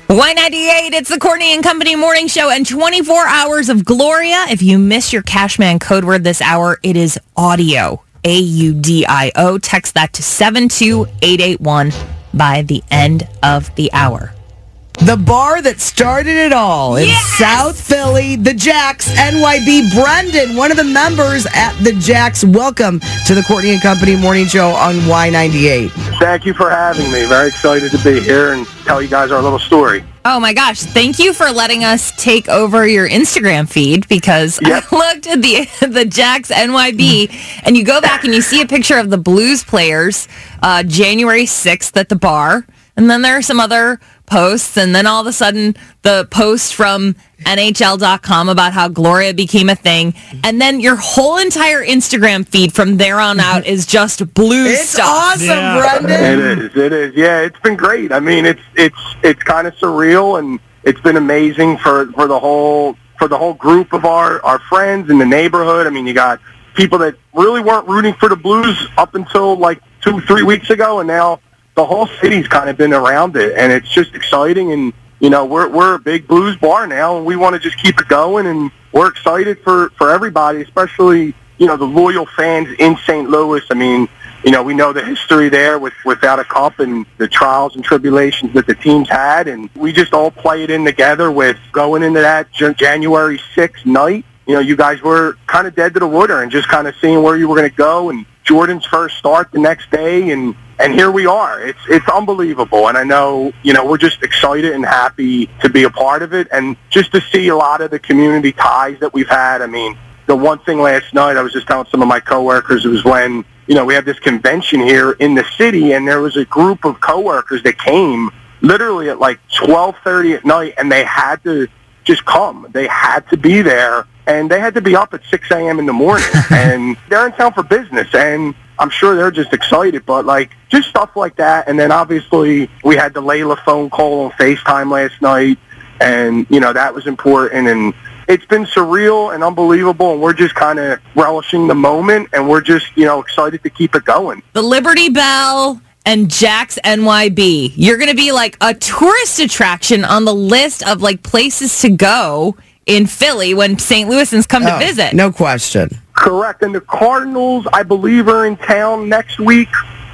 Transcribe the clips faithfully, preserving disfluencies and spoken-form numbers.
Y ninety-eight, it's the Courtney and Company morning show and twenty-four hours of Gloria. If you miss your Cashman code word this hour, it is audio, A U D I O. Text that to seven two eight eight one by the end of the hour. The bar that started it all in Yes! South Philly, the Jacks, N Y B. Brendan, one of the members at the Jacks. Welcome to the Courtney and Company morning show on Y ninety-eight. Thank you for having me. Very excited to be here and tell you guys our little story. Oh my gosh, thank you for letting us take over your Instagram feed because Yep. I looked at the the Jacks N Y B and you go back and you see a picture of the Blues players uh, January sixth at the bar. And then there are some other posts, and then all of a sudden the post from N H L dot com about how Gloria became a thing, and then your whole entire Instagram feed from there on out is just Blues It's stuff. awesome, Yeah. Brendan. It is. It is. Yeah, it's been great. I mean, it's it's it's kind of surreal, and it's been amazing for, for the whole for the whole group of our, our friends in the neighborhood. I mean, you got people that really weren't rooting for the Blues up until like two, three weeks ago, and now the whole city's kind of been around it, and it's just exciting. And you know, we're we're a big Blues bar now, and we want to just keep it going. And we're excited for, for everybody, especially you know the loyal fans in Saint Louis. I mean, you know, we know the history there with without a cup and the trials and tribulations that the teams had, and we just all play it in together with going into that J- January sixth night. You know, you guys were kind of dead to the water and just kind of seeing where you were going to go, and Jordan's first start the next day, and And here we are. It's it's unbelievable. And I know, you know, we're just excited and happy to be a part of it. And just to see a lot of the community ties that we've had. I mean, the one thing last night, I was just telling some of my coworkers, it was when, you know, we had this convention here in the city, and there was a group of coworkers that came literally at like twelve thirty at night, and they had to just come. They had to be there, and they had to be up at six a.m. in the morning. And they're in town for business, and I'm sure they're just excited, but like just stuff like that. And then obviously we had the Layla phone call on FaceTime last night, and you know that was important. And it's been surreal and unbelievable, and we're just kind of relishing the moment, and we're just you know excited to keep it going. The Liberty Bell and Jack's N Y B. You're going to be like a tourist attraction on the list of like places to go in Philly when Saint Louisans come to Oh, visit. No question. Correct. And the Cardinals, I believe, are in town next week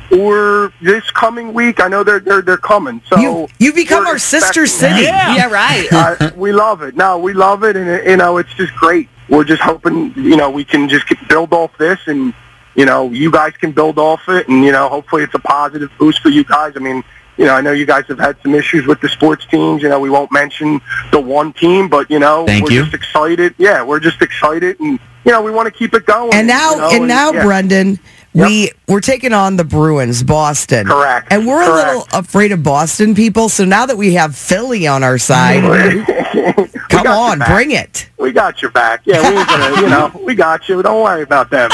or this coming week. I know they're they're they're coming. So You, you become we're our sister expecting city. Yeah. Yeah, right. that. Uh, we love it. No, we love it, and you know it's just great. We're just hoping you know we can just keep- build off this, and you know you guys can build off it, and you know hopefully it's a positive boost for you guys. I mean. You know, I know you guys have had some issues with the sports teams. You know, we won't mention the one team, but, you know, Thank we're you. just excited. Yeah, we're just excited, and, you know, we want to keep it going. And now, you know, and now, yeah. Brendan, we we're taking on the Bruins, Boston. Correct. And we're Correct. a little afraid of Boston people. So now that we have Philly on our side, We come got on, your back. bring it. We got your back. Yeah, we ain't gonna, you know, we got you. Don't worry about them.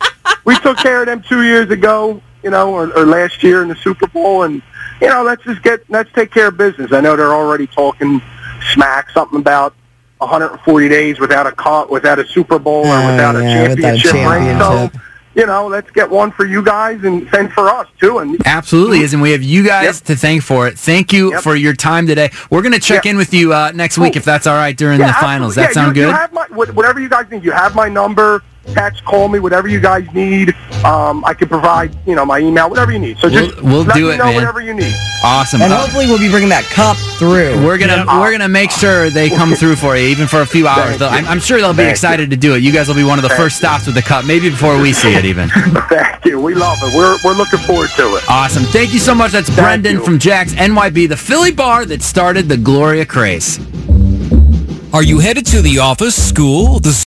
We took care of them two years ago, you know, or, or last year in the Super Bowl, and you know, let's just get let's take care of business. I know they're already talking smack, something about one hundred forty days without a cup, without a Super Bowl, or Uh, without a yeah, without a championship ring. So, championship. you know, let's get one for you guys and and for us too. And Absolutely is, and we have you guys Yep. to thank for it. Thank you Yep. for your time today. We're going to check Yep. in with you uh, next week Cool. if that's all right during the finals. absolutely. That Yeah, sound you, good? You have my, wh- whatever you guys need. You have my number. Text, call me, whatever you guys need. Um, I can provide, you know, my email, whatever you need. So just We'll- we'll let do me it, know man. whatever you need. Awesome. And Uh, hopefully we'll be bringing that cup through. we're gonna we're gonna make sure they come through for you, even for a few hours. Thank They'll- you. I'm, I'm sure they'll be Thank excited to do it. You guys will be one of the Thank first you. stops with the cup, maybe before we see it even. Thank you. We love it. We're we're looking forward to it. Awesome. Thank you so much. That's Thank Brendan you. from Jack's N Y B, the Philly bar that started the Gloria craze. Are you headed to the office, school, the